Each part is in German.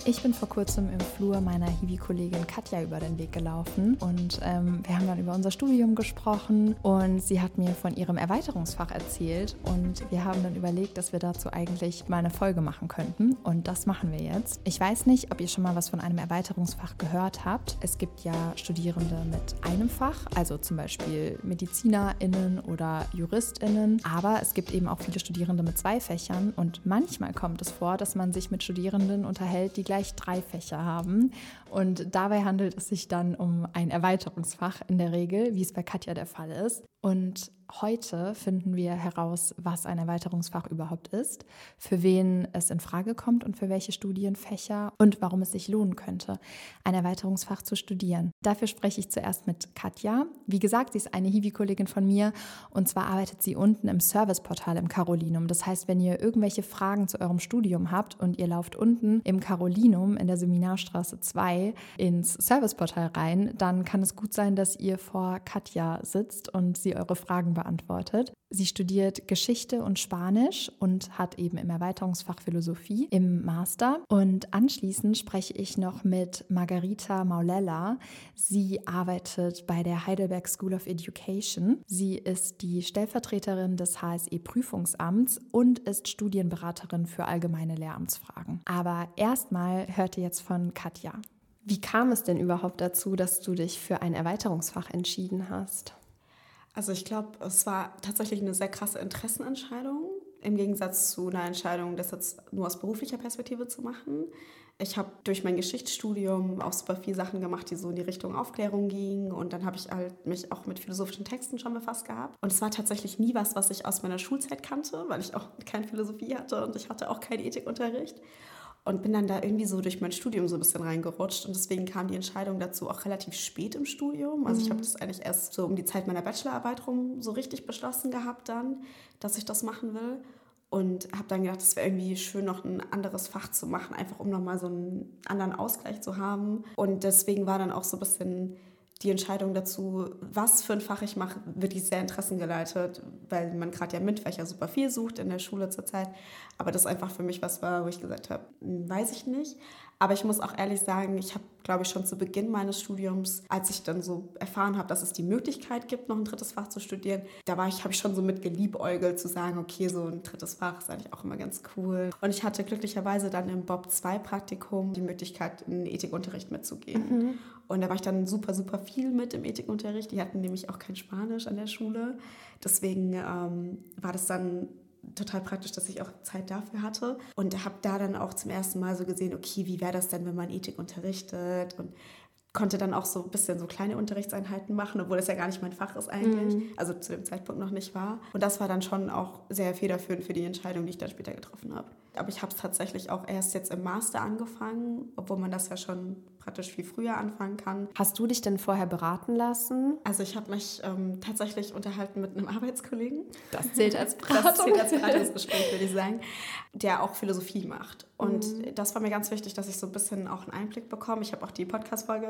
Ich bin vor kurzem im Flur meiner Hiwi-Kollegin Katja über den Weg gelaufen und wir haben dann über unser Studium gesprochen und sie hat mir von ihrem Erweiterungsfach erzählt und wir haben dann überlegt, dass wir dazu eigentlich mal eine Folge machen könnten und das machen wir jetzt. Ich weiß nicht, ob ihr schon mal was von einem Erweiterungsfach gehört habt. Es gibt ja Studierende mit einem Fach, also zum Beispiel MedizinerInnen oder JuristInnen, aber es gibt eben auch viele Studierende mit 2 Fächern und manchmal kommt es vor, dass man sich mit Studierenden unterhält, die gleich 3 Fächer haben und dabei handelt es sich dann um ein Erweiterungsfach in der Regel, wie es bei Katja der Fall ist. Und heute finden wir heraus, was ein Erweiterungsfach überhaupt ist, für wen es in Frage kommt und für welche Studienfächer und warum es sich lohnen könnte, ein Erweiterungsfach zu studieren. Dafür spreche ich zuerst mit Katja. Wie gesagt, sie ist eine Hiwi-Kollegin von mir und zwar arbeitet sie unten im Serviceportal im Carolinum. Das heißt, wenn ihr irgendwelche Fragen zu eurem Studium habt und ihr lauft unten im Carolinum in der Seminarstraße 2 ins Serviceportal rein, dann kann es gut sein, dass ihr vor Katja sitzt und sie eure Fragen beantwortet. Sie studiert Geschichte und Spanisch und hat eben im Erweiterungsfach Philosophie im Master. Und anschließend spreche ich noch mit Margarita Maulella. Sie arbeitet bei der Heidelberg School of Education. Sie ist die Stellvertreterin des HSE-Prüfungsamts und ist Studienberaterin für allgemeine Lehramtsfragen. Aber erstmal hört ihr jetzt von Katja. Wie kam es denn überhaupt dazu, dass du dich für ein Erweiterungsfach entschieden hast? Also ich glaube, es war tatsächlich eine sehr krasse Interessenentscheidung, im Gegensatz zu einer Entscheidung, das jetzt nur aus beruflicher Perspektive zu machen. Ich habe durch mein Geschichtsstudium auch super viele Sachen gemacht, die so in die Richtung Aufklärung gingen. Und dann habe ich halt mich auch mit philosophischen Texten schon befasst gehabt. Und es war tatsächlich nie was ich aus meiner Schulzeit kannte, weil ich auch keine Philosophie hatte und ich hatte auch keinen Ethikunterricht. Und bin dann da irgendwie so durch mein Studium so ein bisschen reingerutscht. Und deswegen kam die Entscheidung dazu auch relativ spät im Studium. Also ich habe das eigentlich erst so um die Zeit meiner Bachelorarbeit rum so richtig beschlossen gehabt dann, dass ich das machen will. Und habe dann gedacht, es wäre irgendwie schön, noch ein anderes Fach zu machen, einfach um nochmal so einen anderen Ausgleich zu haben. Und deswegen war dann auch so ein bisschen die Entscheidung dazu, was für ein Fach ich mache, wirklich sehr interessengeleitet, weil man gerade ja MINT-Fächer super viel sucht in der Schule zurzeit. Aber das einfach für mich was war, wo ich gesagt habe, weiß ich nicht. Aber ich muss auch ehrlich sagen, ich habe, glaube ich, schon zu Beginn meines Studiums, als ich dann so erfahren habe, dass es die Möglichkeit gibt, noch ein 3. Fach zu studieren, habe ich schon so mit geliebäugelt zu sagen, okay, so ein 3. Fach ist eigentlich auch immer ganz cool. Und ich hatte glücklicherweise dann im Bob 2 Praktikum die Möglichkeit, in Ethikunterricht mitzugehen. Und da war ich dann super, super viel mit im Ethikunterricht. Die hatten nämlich auch kein Spanisch an der Schule. Deswegen war das dann total praktisch, dass ich auch Zeit dafür hatte. Und habe da dann auch zum ersten Mal so gesehen, okay, wie wäre das denn, wenn man Ethik unterrichtet? Und konnte dann auch so ein bisschen so kleine Unterrichtseinheiten machen, obwohl das ja gar nicht mein Fach ist eigentlich. Also zu dem Zeitpunkt noch nicht war. Und das war dann schon auch sehr federführend für die Entscheidung, die ich dann später getroffen habe. Aber ich habe es tatsächlich auch erst jetzt im Master angefangen, obwohl man das ja schon praktisch viel früher anfangen kann. Hast du dich denn vorher beraten lassen? Also ich habe mich tatsächlich unterhalten mit einem Arbeitskollegen. Das zählt als Beratung. Das zählt als Beratungsgespräch, würde ich sagen, der auch Philosophie macht. Und das war mir ganz wichtig, dass ich so ein bisschen auch einen Einblick bekomme. Ich habe auch die Podcast-Folge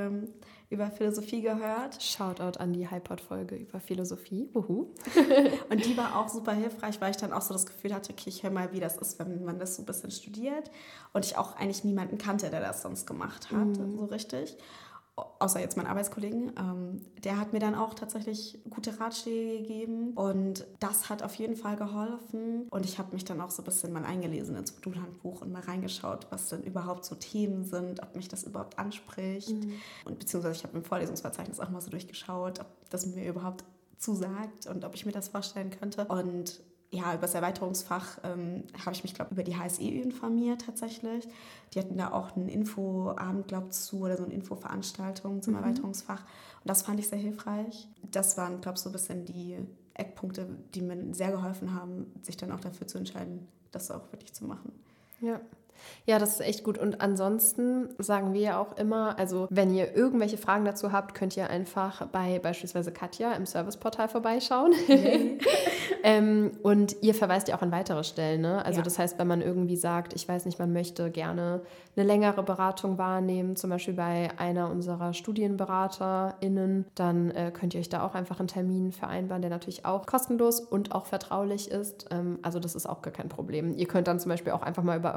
über Philosophie gehört. Shoutout an die HiPod-Folge über Philosophie. Uhu. Und die war auch super hilfreich, weil ich dann auch so das Gefühl hatte, okay, ich höre mal, wie das ist, wenn man das so ein bisschen studiert. Und ich auch eigentlich niemanden kannte, der das sonst gemacht hat, so richtig. Außer jetzt mein Arbeitskollegen. Der hat mir dann auch tatsächlich gute Ratschläge gegeben. Und das hat auf jeden Fall geholfen. Und ich habe mich dann auch so ein bisschen mal eingelesen ins Modulhandbuch und mal reingeschaut, was denn überhaupt so Themen sind, ob mich das überhaupt anspricht. Und beziehungsweise ich habe im Vorlesungsverzeichnis auch mal so durchgeschaut, ob das mir überhaupt zusagt und ob ich mir das vorstellen könnte. Und ja, über das Erweiterungsfach habe ich mich, glaube ich, über die HSE informiert tatsächlich. Die hatten da auch einen Infoabend, glaube ich, zu oder so eine Infoveranstaltung zum Erweiterungsfach. Und das fand ich sehr hilfreich. Das waren, glaube ich, so ein bisschen die Eckpunkte, die mir sehr geholfen haben, sich dann auch dafür zu entscheiden, das auch wirklich zu machen. Ja. Ja, das ist echt gut. Und ansonsten sagen wir ja auch immer, also wenn ihr irgendwelche Fragen dazu habt, könnt ihr einfach bei beispielsweise Katja im Serviceportal vorbeischauen. Okay. Und ihr verweist ja auch an weitere Stellen, ne? Also das heißt, wenn man irgendwie sagt, ich weiß nicht, man möchte gerne eine längere Beratung wahrnehmen, zum Beispiel bei einer unserer StudienberaterInnen, dann könnt ihr euch da auch einfach einen Termin vereinbaren, der natürlich auch kostenlos und auch vertraulich ist. Also das ist auch gar kein Problem. Ihr könnt dann zum Beispiel auch einfach mal über euren Stundenplan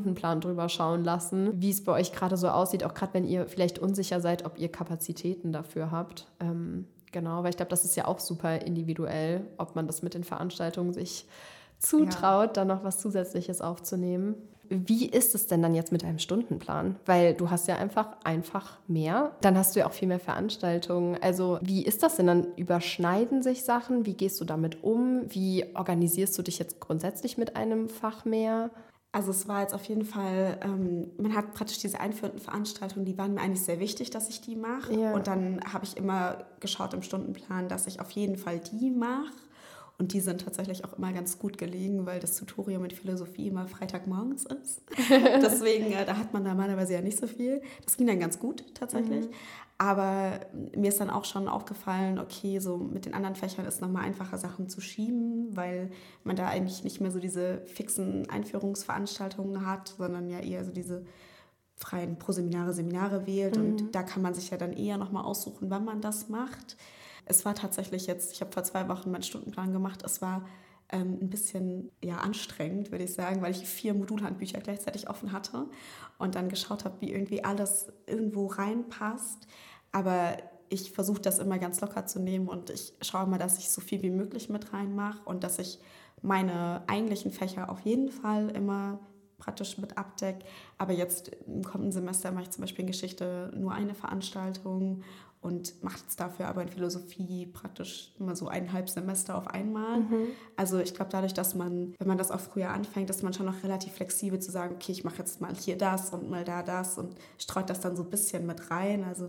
Stundenplan drüber schauen lassen, wie es bei euch gerade so aussieht, auch gerade wenn ihr vielleicht unsicher seid, ob ihr Kapazitäten dafür habt. Genau, weil ich glaube, das ist ja auch super individuell, ob man das mit den Veranstaltungen sich zutraut, dann noch was Zusätzliches aufzunehmen. Wie ist es denn dann jetzt mit deinem Stundenplan? Weil du hast ja einfach mehr. Dann hast du ja auch viel mehr Veranstaltungen. Also wie ist das denn dann? Überschneiden sich Sachen? Wie gehst du damit um? Wie organisierst du dich jetzt grundsätzlich mit einem Fach mehr? Also es war jetzt auf jeden Fall, man hat praktisch diese einführenden Veranstaltungen, die waren mir eigentlich sehr wichtig, dass ich die mache. Ja. Und dann habe ich immer geschaut im Stundenplan, dass ich auf jeden Fall die mache. Und die sind tatsächlich auch immer ganz gut gelegen, weil das Tutorium mit Philosophie immer Freitagmorgens ist. Deswegen, da hat man normalerweise ja nicht so viel. Das ging dann ganz gut tatsächlich. Aber mir ist dann auch schon aufgefallen, okay, so mit den anderen Fächern ist nochmal einfacher, Sachen zu schieben, weil man da eigentlich nicht mehr so diese fixen Einführungsveranstaltungen hat, sondern ja eher so diese freien Seminare wählt. Und da kann man sich ja dann eher nochmal aussuchen, wann man das macht. Es war tatsächlich jetzt, ich habe vor 2 Wochen meinen Stundenplan gemacht, es war ein bisschen anstrengend, würde ich sagen, weil ich 4 Modulhandbücher gleichzeitig offen hatte und dann geschaut habe, wie irgendwie alles irgendwo reinpasst. Aber ich versuche das immer ganz locker zu nehmen und ich schaue immer, dass ich so viel wie möglich mit reinmache und dass ich meine eigentlichen Fächer auf jeden Fall immer praktisch mit abdecke. Aber jetzt im kommenden Semester mache ich zum Beispiel in Geschichte nur eine Veranstaltung und mache jetzt dafür aber in Philosophie praktisch immer so 1,5 Semester auf einmal. Also ich glaube, dadurch, dass man, wenn man das auch früher anfängt, ist man schon noch relativ flexibel zu sagen, okay, ich mache jetzt mal hier das und mal da das und streut das dann so ein bisschen mit rein. Also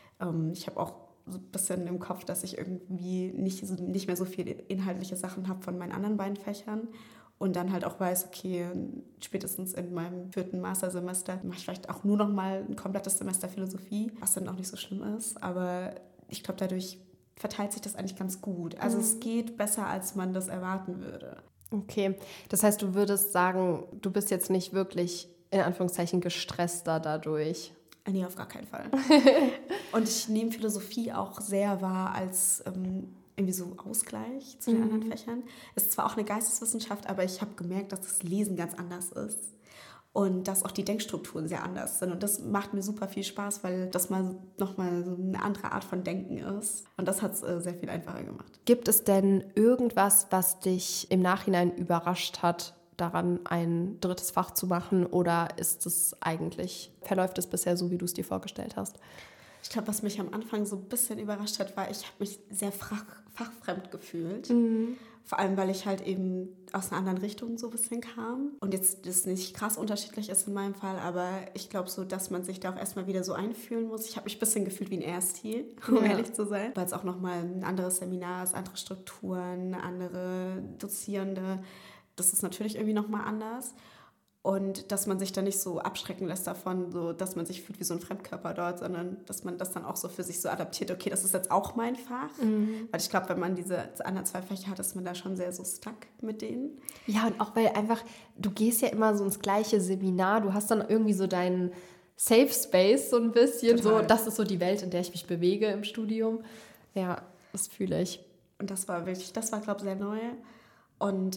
ich habe auch so ein bisschen im Kopf, dass ich irgendwie nicht mehr so viele inhaltliche Sachen habe von meinen anderen beiden Fächern. Und dann halt auch weiß, okay, spätestens in meinem 4. Mastersemester mache ich vielleicht auch nur noch mal ein komplettes Semester Philosophie, was dann auch nicht so schlimm ist. Aber ich glaube, dadurch verteilt sich das eigentlich ganz gut. Also es geht besser, als man das erwarten würde. Okay, das heißt, du würdest sagen, du bist jetzt nicht wirklich, in Anführungszeichen, gestresster dadurch? Nee, auf gar keinen Fall. Und ich nehme Philosophie auch sehr wahr als irgendwie so Ausgleich zu den anderen Fächern. Es ist zwar auch eine Geisteswissenschaft, aber ich habe gemerkt, dass das Lesen ganz anders ist und dass auch die Denkstrukturen sehr anders sind. Und das macht mir super viel Spaß, weil das mal nochmal so eine andere Art von Denken ist. Und das hat es sehr viel einfacher gemacht. Gibt es denn irgendwas, was dich im Nachhinein überrascht hat, daran ein 3. Fach zu machen? Oder verläuft es bisher so, wie du es dir vorgestellt hast? Ich glaube, was mich am Anfang so ein bisschen überrascht hat, war, ich habe mich sehr fachfremd gefühlt. Vor allem, weil ich halt eben aus einer anderen Richtung so ein bisschen kam. Und jetzt das nicht krass unterschiedlich ist in meinem Fall, aber ich glaube so, dass man sich da auch erstmal wieder so einfühlen muss. Ich habe mich ein bisschen gefühlt wie ein Erstil, um ehrlich zu sein. Weil es auch nochmal ein anderes Seminar ist, andere Strukturen, andere Dozierende. Das ist natürlich irgendwie nochmal anders. Und dass man sich dann nicht so abschrecken lässt davon, so, dass man sich fühlt wie so ein Fremdkörper dort, sondern dass man das dann auch so für sich so adaptiert, okay, das ist jetzt auch mein Fach. Weil ich glaube, wenn man diese anderen 2 Fächer hat, ist man da schon sehr so stuck mit denen. Ja, und auch weil einfach, du gehst ja immer so ins gleiche Seminar, du hast dann irgendwie so deinen Safe Space so ein bisschen. Total. So, das ist so die Welt, in der ich mich bewege im Studium. Ja, das fühle ich. Und das war, glaube ich, sehr neu. Und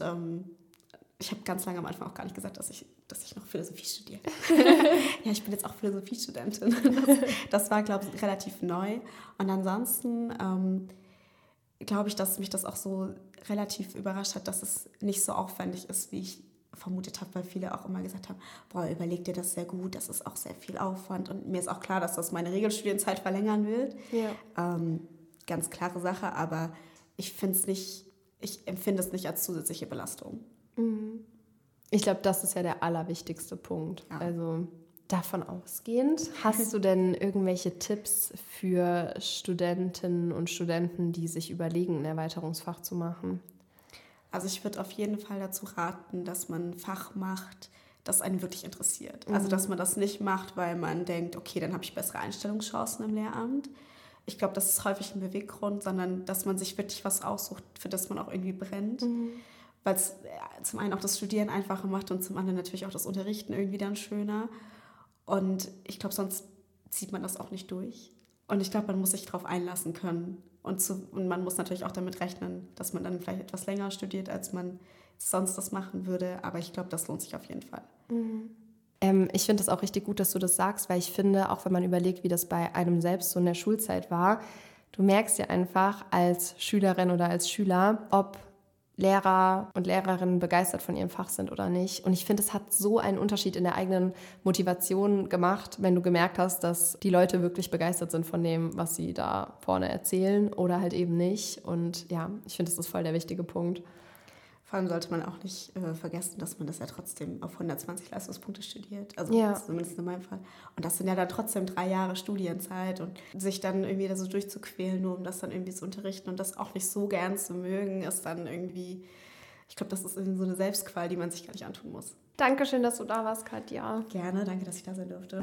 ich habe ganz lange am Anfang auch gar nicht gesagt, dass ich noch Philosophie studiere. Ja, ich bin jetzt auch Philosophiestudentin. Das war, glaube ich, relativ neu. Und ansonsten glaube ich, dass mich das auch so relativ überrascht hat, dass es nicht so aufwendig ist, wie ich vermutet habe, weil viele auch immer gesagt haben, boah, überleg dir das sehr gut, das ist auch sehr viel Aufwand. Und mir ist auch klar, dass das meine Regelstudienzeit verlängern wird. Ja. Ganz klare Sache, aber ich empfinde es nicht als zusätzliche Belastung. Ich glaube, das ist ja der allerwichtigste Punkt. Ja. Also davon ausgehend, hast du denn irgendwelche Tipps für Studentinnen und Studenten, die sich überlegen, ein Erweiterungsfach zu machen? Also ich würde auf jeden Fall dazu raten, dass man ein Fach macht, das einen wirklich interessiert. Also dass man das nicht macht, weil man denkt, okay, dann habe ich bessere Einstellungschancen im Lehramt. Ich glaube, das ist häufig ein Beweggrund, sondern dass man sich wirklich was aussucht, für das man auch irgendwie brennt. Weil es zum einen auch das Studieren einfacher macht und zum anderen natürlich auch das Unterrichten irgendwie dann schöner. Und ich glaube, sonst zieht man das auch nicht durch. Und ich glaube, man muss sich darauf einlassen können. Und man muss natürlich auch damit rechnen, dass man dann vielleicht etwas länger studiert, als man sonst das machen würde. Aber ich glaube, das lohnt sich auf jeden Fall. Ich finde es auch richtig gut, dass du das sagst, weil ich finde, auch wenn man überlegt, wie das bei einem selbst so in der Schulzeit war, du merkst ja einfach als Schülerin oder als Schüler, ob Lehrer und Lehrerinnen begeistert von ihrem Fach sind oder nicht. Und ich finde, es hat so einen Unterschied in der eigenen Motivation gemacht, wenn du gemerkt hast, dass die Leute wirklich begeistert sind von dem, was sie da vorne erzählen oder halt eben nicht. Und ja, ich finde, das ist voll der wichtige Punkt. Vor allem sollte man auch nicht vergessen, dass man das ja trotzdem auf 120 Leistungspunkte studiert. Also zumindest in meinem Fall. Und das sind ja dann trotzdem 3 Jahre Studienzeit und sich dann irgendwie da so durchzuquälen, nur um das dann irgendwie zu unterrichten und das auch nicht so gern zu mögen, ist dann irgendwie, ich glaube, das ist irgendwie so eine Selbstqual, die man sich gar nicht antun muss. Dankeschön, dass du da warst, Katja. Gerne, danke, dass ich da sein durfte.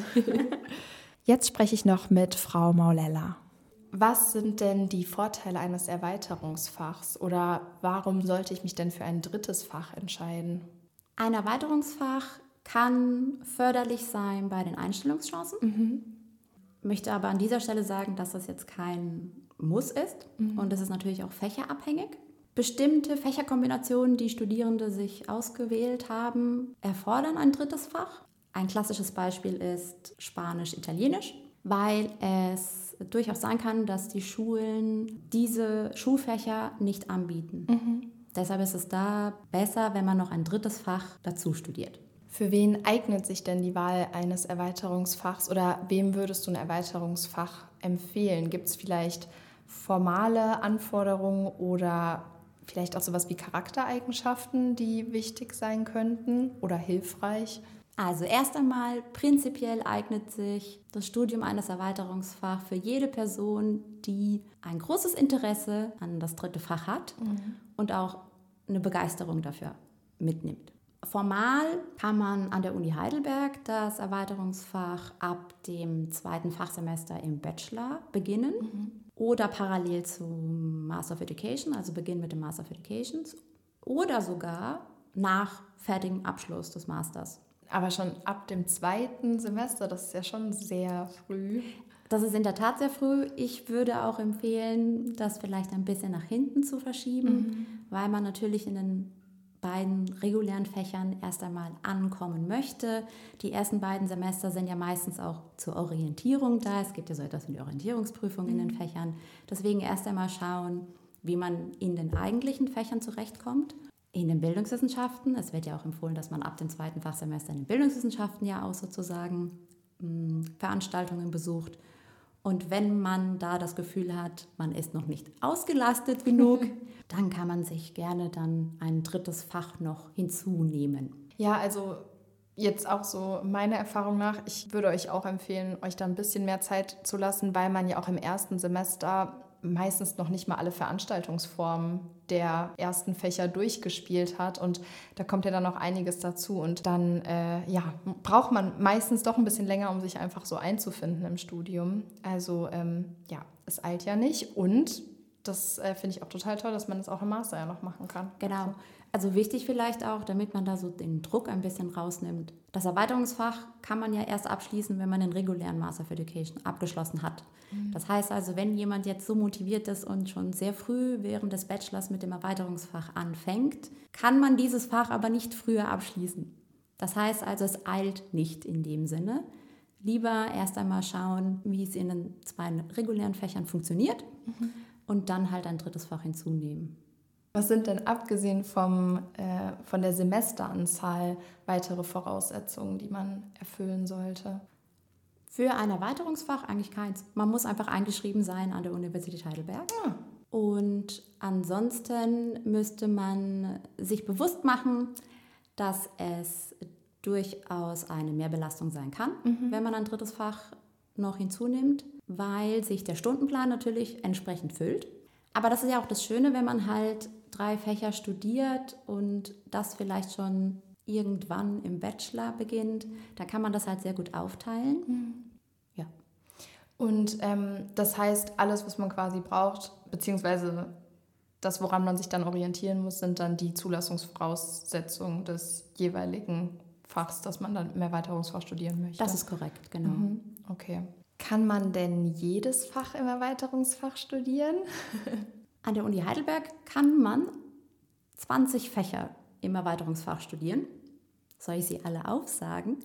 Jetzt spreche ich noch mit Frau Maulella. Was sind denn die Vorteile eines Erweiterungsfachs oder warum sollte ich mich denn für ein drittes Fach entscheiden? Ein Erweiterungsfach kann förderlich sein bei den Einstellungschancen. Ich möchte aber an dieser Stelle sagen, dass das jetzt kein Muss ist und es ist natürlich auch fächerabhängig. Bestimmte Fächerkombinationen, die Studierende sich ausgewählt haben, erfordern ein drittes Fach. Ein klassisches Beispiel ist Spanisch-Italienisch, weil es durchaus sein kann, dass die Schulen diese Schulfächer nicht anbieten. Deshalb ist es da besser, wenn man noch ein drittes Fach dazu studiert. Für wen eignet sich denn die Wahl eines Erweiterungsfachs oder wem würdest du ein Erweiterungsfach empfehlen? Gibt es vielleicht formale Anforderungen oder vielleicht auch sowas wie Charaktereigenschaften, die wichtig sein könnten oder hilfreich? Also erst einmal, prinzipiell eignet sich das Studium eines Erweiterungsfachs für jede Person, die ein großes Interesse an das dritte Fach hat und auch eine Begeisterung dafür mitnimmt. Formal kann man an der Uni Heidelberg das Erweiterungsfach ab dem 2. Fachsemester im Bachelor beginnen oder parallel zum Master of Education, also beginnen mit dem Master of Education oder sogar nach fertigem Abschluss des Masters. Aber schon ab dem 2. Semester, das ist ja schon sehr früh. Das ist in der Tat sehr früh. Ich würde auch empfehlen, das vielleicht ein bisschen nach hinten zu verschieben, weil man natürlich in den beiden regulären Fächern erst einmal ankommen möchte. Die ersten beiden Semester sind ja meistens auch zur Orientierung da. Es gibt ja so etwas wie die Orientierungsprüfung in den Fächern. Deswegen erst einmal schauen, wie man in den eigentlichen Fächern zurechtkommt. In den Bildungswissenschaften, es wird ja auch empfohlen, dass man ab dem 2. Fachsemester in den Bildungswissenschaften ja auch sozusagen Veranstaltungen besucht. Und wenn man da das Gefühl hat, man ist noch nicht ausgelastet genug, dann kann man sich gerne dann ein drittes Fach noch hinzunehmen. Ja, also jetzt auch so meiner Erfahrung nach, ich würde euch auch empfehlen, euch da ein bisschen mehr Zeit zu lassen, weil man ja auch im ersten Semester meistens noch nicht mal alle Veranstaltungsformen der ersten Fächer durchgespielt hat und da kommt ja dann noch einiges dazu und dann braucht man meistens doch ein bisschen länger, um sich einfach so einzufinden im Studium. Also es eilt ja nicht und das finde ich auch total toll, dass man das auch im Master ja noch machen kann. Genau. Also wichtig vielleicht auch, damit man da so den Druck ein bisschen rausnimmt. Das Erweiterungsfach kann man ja erst abschließen, wenn man den regulären Master of Education abgeschlossen hat. Das heißt also, wenn jemand jetzt so motiviert ist und schon sehr früh während des Bachelors mit dem Erweiterungsfach anfängt, kann man dieses Fach aber nicht früher abschließen. Das heißt also, es eilt nicht in dem Sinne. Lieber erst einmal schauen, wie es in den 2 regulären Fächern funktioniert und dann halt ein drittes Fach hinzunehmen. Was sind denn abgesehen von der Semesteranzahl weitere Voraussetzungen, die man erfüllen sollte? Für ein Erweiterungsfach eigentlich keins. Man muss einfach eingeschrieben sein an der Universität Heidelberg. Ja. Und ansonsten müsste man sich bewusst machen, dass es durchaus eine Mehrbelastung sein kann, wenn man ein drittes Fach noch hinzunimmt, weil sich der Stundenplan natürlich entsprechend füllt. Aber das ist ja auch das Schöne, wenn man halt 3 Fächer studiert und das vielleicht schon irgendwann im Bachelor beginnt, da kann man das halt sehr gut aufteilen. Ja. Und das heißt, alles, was man quasi braucht, beziehungsweise das, woran man sich dann orientieren muss, sind dann die Zulassungsvoraussetzungen des jeweiligen Fachs, das man dann im Erweiterungsfach studieren möchte. Das ist korrekt, genau. Okay. Kann man denn jedes Fach im Erweiterungsfach studieren? An der Uni Heidelberg kann man 20 Fächer im Erweiterungsfach studieren. Soll ich sie alle aufsagen?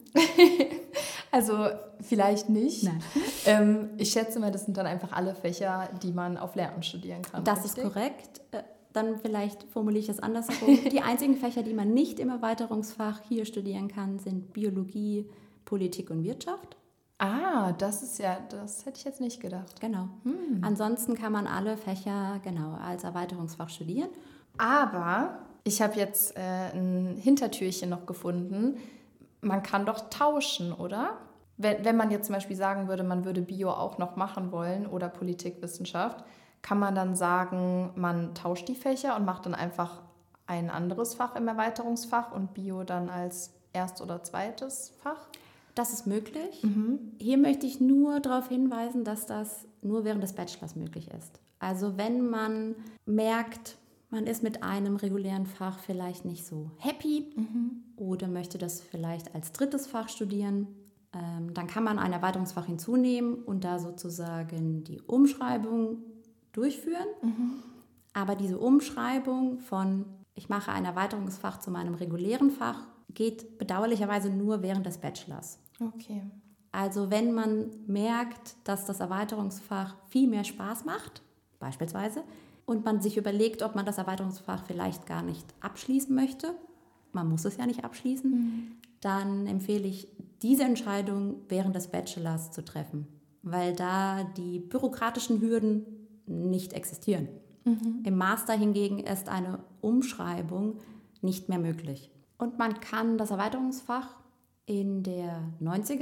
Also vielleicht nicht. Nein. Ich schätze mal, das sind dann einfach alle Fächer, die man auf Lehramt studieren kann. Das richtig? ist korrekt. Dann vielleicht formuliere ich es andersherum. Die einzigen Fächer, die man nicht im Erweiterungsfach hier studieren kann, sind Biologie, Politik und Wirtschaft. Ah, das hätte ich jetzt nicht gedacht. Genau. Ansonsten kann man alle Fächer als Erweiterungsfach studieren. Aber ich habe jetzt ein Hintertürchen noch gefunden. Man kann doch tauschen, oder? Wenn man jetzt zum Beispiel sagen würde, man würde Bio auch noch machen wollen oder Politikwissenschaft, kann man dann sagen, man tauscht die Fächer und macht dann einfach ein anderes Fach im Erweiterungsfach und Bio dann als erst- oder zweites Fach? Das ist möglich. Hier möchte ich nur darauf hinweisen, dass das nur während des Bachelors möglich ist. Also wenn man merkt, man ist mit einem regulären Fach vielleicht nicht so happy oder möchte das vielleicht als drittes Fach studieren, dann kann man ein Erweiterungsfach hinzunehmen und da sozusagen die Umschreibung durchführen. Aber diese Umschreibung von, ich mache ein Erweiterungsfach zu meinem regulären Fach, geht bedauerlicherweise nur während des Bachelors. Okay. Also wenn man merkt, dass das Erweiterungsfach viel mehr Spaß macht, beispielsweise, und man sich überlegt, ob man das Erweiterungsfach vielleicht gar nicht abschließen möchte, man muss es ja nicht abschließen, dann empfehle ich, diese Entscheidung während des Bachelors zu treffen, weil da die bürokratischen Hürden nicht existieren. Im Master hingegen ist eine Umschreibung nicht mehr möglich. Und man kann das Erweiterungsfach in der 90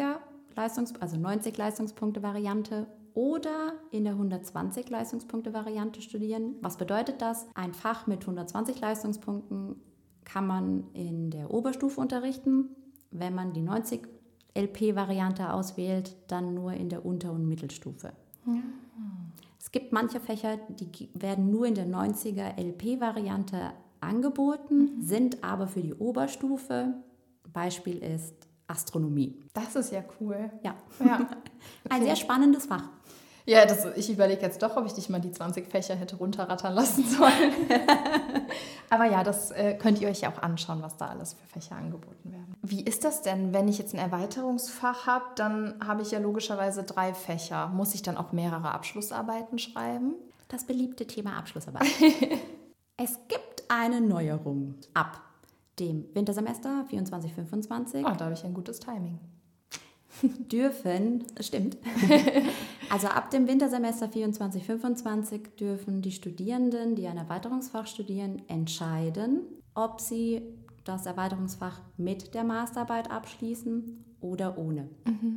Leistungspunkte-Variante oder in der 120 Leistungspunkte-Variante studieren. Was bedeutet das? Ein Fach mit 120 Leistungspunkten kann man in der Oberstufe unterrichten. Wenn man die 90 LP-Variante auswählt, dann nur in der Unter- und Mittelstufe. Es gibt manche Fächer, die werden nur in der 90er LP-Variante angeboten, sind aber für die Oberstufe. Beispiel ist Astronomie. Das ist ja cool. Ja. Okay. Ein sehr spannendes Fach. Ja, ich überlege jetzt doch, ob ich dich mal die 20 Fächer hätte runterrattern lassen sollen. Aber ja, das könnt ihr euch ja auch anschauen, was da alles für Fächer angeboten werden. Wie ist das denn, wenn ich jetzt ein Erweiterungsfach habe, dann habe ich ja logischerweise 3 Fächer. Muss ich dann auch mehrere Abschlussarbeiten schreiben? Das beliebte Thema Abschlussarbeit. Es gibt eine Neuerung ab dem Wintersemester 24/25. Oh, da habe ich ein gutes Timing. Stimmt. Also ab dem Wintersemester 24/25 dürfen die Studierenden, die ein Erweiterungsfach studieren, entscheiden, ob sie das Erweiterungsfach mit der Masterarbeit abschließen oder ohne.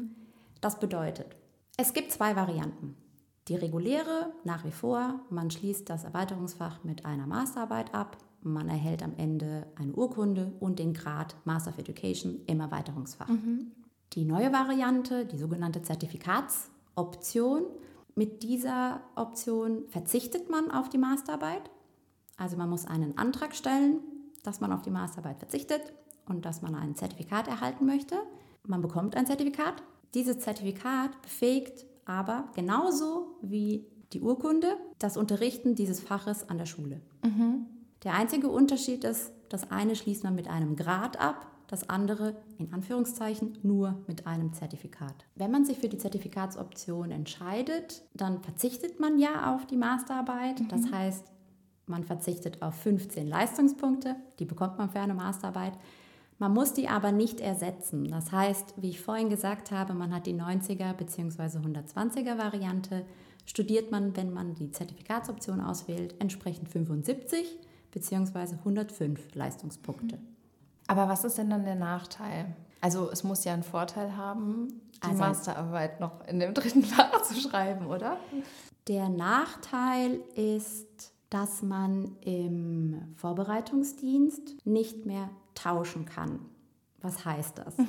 Das bedeutet, es gibt 2 Varianten. Die reguläre, nach wie vor, man schließt das Erweiterungsfach mit einer Masterarbeit ab, man erhält am Ende eine Urkunde und den Grad Master of Education im Erweiterungsfach. Die neue Variante, die sogenannte Zertifikatsoption, mit dieser Option verzichtet man auf die Masterarbeit. Also man muss einen Antrag stellen, dass man auf die Masterarbeit verzichtet und dass man ein Zertifikat erhalten möchte. Man bekommt ein Zertifikat. Dieses Zertifikat befähigt aber genauso wie die Urkunde das Unterrichten dieses Faches an der Schule. Der einzige Unterschied ist, das eine schließt man mit einem Grad ab, das andere, in Anführungszeichen, nur mit einem Zertifikat. Wenn man sich für die Zertifikatsoption entscheidet, dann verzichtet man ja auf die Masterarbeit. Das heißt, man verzichtet auf 15 Leistungspunkte, die bekommt man für eine Masterarbeit. Man muss die aber nicht ersetzen. Das heißt, wie ich vorhin gesagt habe, man hat die 90er bzw. 120er Variante. Studiert man, wenn man die Zertifikatsoption auswählt, entsprechend 75 bzw. 105 Leistungspunkte. Aber was ist denn dann der Nachteil? Also es muss ja einen Vorteil haben, die Masterarbeit noch in dem 3. Fach zu schreiben, oder? Der Nachteil ist, dass man im Vorbereitungsdienst nicht mehr tauschen kann. Was heißt das?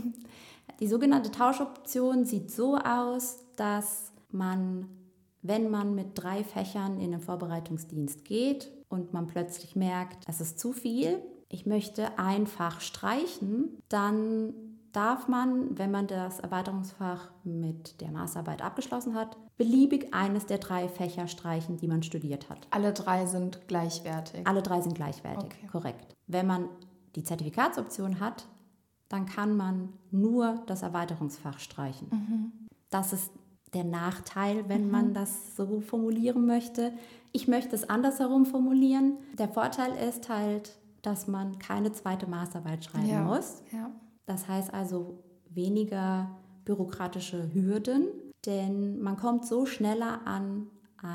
Die sogenannte Tauschoption sieht so aus, dass man, wenn man mit 3 Fächern in den Vorbereitungsdienst geht und man plötzlich merkt, es ist zu viel, ich möchte ein Fach streichen, dann darf man, wenn man das Erweiterungsfach mit der Masterarbeit abgeschlossen hat, beliebig eines der 3 Fächer streichen, die man studiert hat. Alle 3 sind gleichwertig? Alle 3 sind gleichwertig, okay. Korrekt. Wenn man die Zertifikatsoption hat, dann kann man nur das Erweiterungsfach streichen. Das ist der Nachteil, wenn man das so formulieren möchte. Ich möchte es andersherum formulieren. Der Vorteil ist halt, dass man keine zweite Masterarbeit schreiben muss. Ja. Das heißt also weniger bürokratische Hürden, denn man kommt so schneller an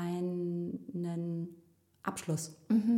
einen Abschluss.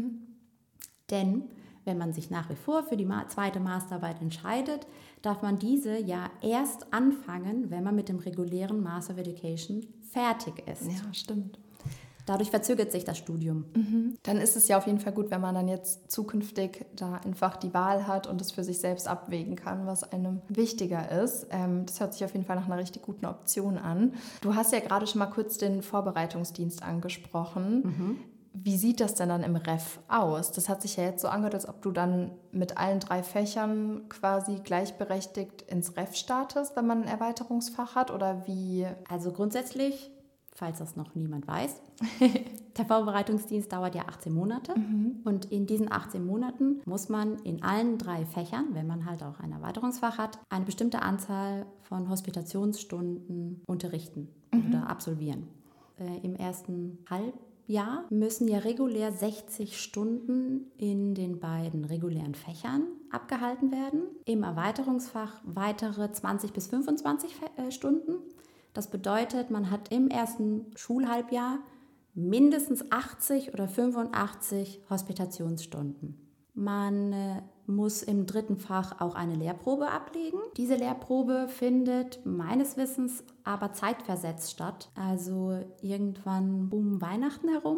Denn wenn man sich nach wie vor für die zweite Masterarbeit entscheidet, darf man diese ja erst anfangen, wenn man mit dem regulären Master of Education fertig ist. Ja, stimmt. Dadurch verzögert sich das Studium. Dann ist es ja auf jeden Fall gut, wenn man dann jetzt zukünftig da einfach die Wahl hat und es für sich selbst abwägen kann, was einem wichtiger ist. Das hört sich auf jeden Fall nach einer richtig guten Option an. Du hast ja gerade schon mal kurz den Vorbereitungsdienst angesprochen. Wie sieht das denn dann im Ref aus? Das hat sich ja jetzt so angehört, als ob du dann mit allen 3 Fächern quasi gleichberechtigt ins Ref startest, wenn man ein Erweiterungsfach hat, oder wie? Also grundsätzlich, falls das noch niemand weiß, der Vorbereitungsdienst dauert ja 18 Monate und in diesen 18 Monaten muss man in allen 3 Fächern, wenn man halt auch ein Erweiterungsfach hat, eine bestimmte Anzahl von Hospitationsstunden unterrichten oder absolvieren. Im ersten Halbjahr müssen ja regulär 60 Stunden in den beiden regulären Fächern abgehalten werden. Im Erweiterungsfach weitere 20 bis 25 Stunden. Das bedeutet, man hat im ersten Schulhalbjahr mindestens 80 oder 85 Hospitationsstunden. Man muss im 3. Fach auch eine Lehrprobe ablegen. Diese Lehrprobe findet meines Wissens aber zeitversetzt statt, also irgendwann um Weihnachten herum.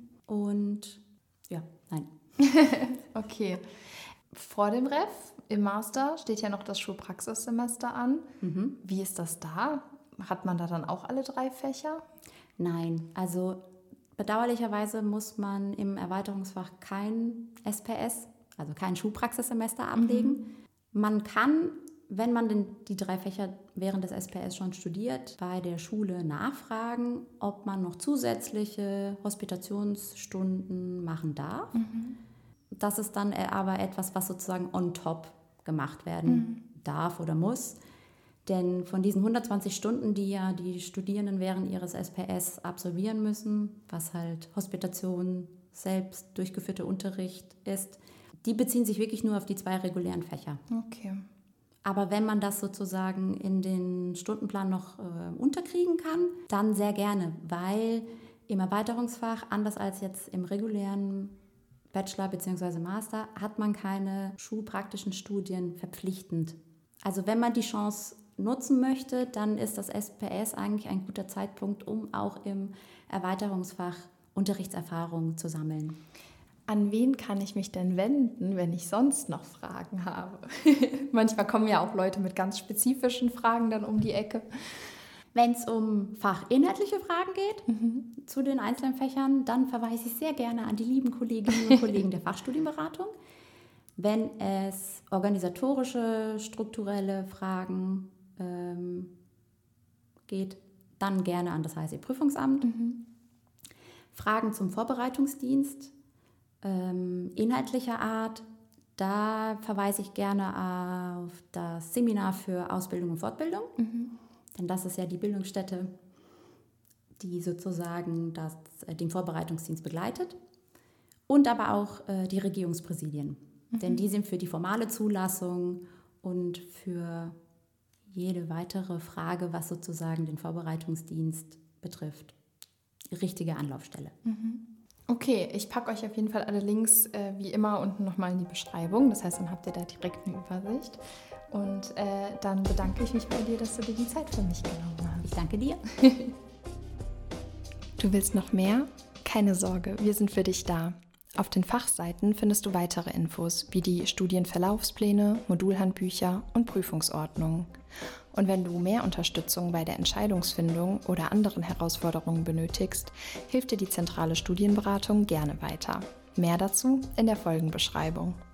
Und ja, nein. Okay. Vor dem Ref im Master steht ja noch das Schulpraxissemester an. Wie ist das da? Hat man da dann auch alle 3 Fächer? Nein, also bedauerlicherweise muss man im Erweiterungsfach kein SPS, also kein Schulpraxissemester ablegen. Man kann, wenn man die 3 Fächer während des SPS schon studiert, bei der Schule nachfragen, ob man noch zusätzliche Hospitationsstunden machen darf. Das ist dann aber etwas, was sozusagen on top gemacht werden darf oder muss. Denn von diesen 120 Stunden, die ja die Studierenden während ihres SPS absolvieren müssen, was halt Hospitation, selbst durchgeführter Unterricht ist, die beziehen sich wirklich nur auf die 2 regulären Fächer. Okay. Aber wenn man das sozusagen in den Stundenplan noch unterkriegen kann, dann sehr gerne, weil im Erweiterungsfach, anders als jetzt im regulären Bachelor bzw. Master, hat man keine schulpraktischen Studien verpflichtend. Also wenn man die Chance nutzen möchte, dann ist das SPS eigentlich ein guter Zeitpunkt, um auch im Erweiterungsfach Unterrichtserfahrung zu sammeln. An wen kann ich mich denn wenden, wenn ich sonst noch Fragen habe? Manchmal kommen ja auch Leute mit ganz spezifischen Fragen dann um die Ecke. Wenn es um fachinhaltliche Fragen geht, zu den einzelnen Fächern, dann verweise ich sehr gerne an die lieben Kolleginnen und Kollegen der Fachstudienberatung. Wenn es organisatorische, strukturelle Fragen geht, dann gerne an das HSE-Prüfungsamt. Fragen zum Vorbereitungsdienst inhaltlicher Art, da verweise ich gerne auf das Seminar für Ausbildung und Fortbildung. Denn das ist ja die Bildungsstätte, die sozusagen den Vorbereitungsdienst begleitet. Und aber auch die Regierungspräsidien. Denn die sind für die formale Zulassung und für jede weitere Frage, was sozusagen den Vorbereitungsdienst betrifft, die richtige Anlaufstelle. Okay, ich packe euch auf jeden Fall alle Links wie immer unten nochmal in die Beschreibung. Das heißt, dann habt ihr da direkt eine Übersicht. Und dann bedanke ich mich bei dir, dass du dir die Zeit für mich genommen hast. Ich danke dir. Du willst noch mehr? Keine Sorge, wir sind für dich da. Auf den Fachseiten findest du weitere Infos wie die Studienverlaufspläne, Modulhandbücher und Prüfungsordnungen. Und wenn du mehr Unterstützung bei der Entscheidungsfindung oder anderen Herausforderungen benötigst, hilft dir die zentrale Studienberatung gerne weiter. Mehr dazu in der Folgenbeschreibung.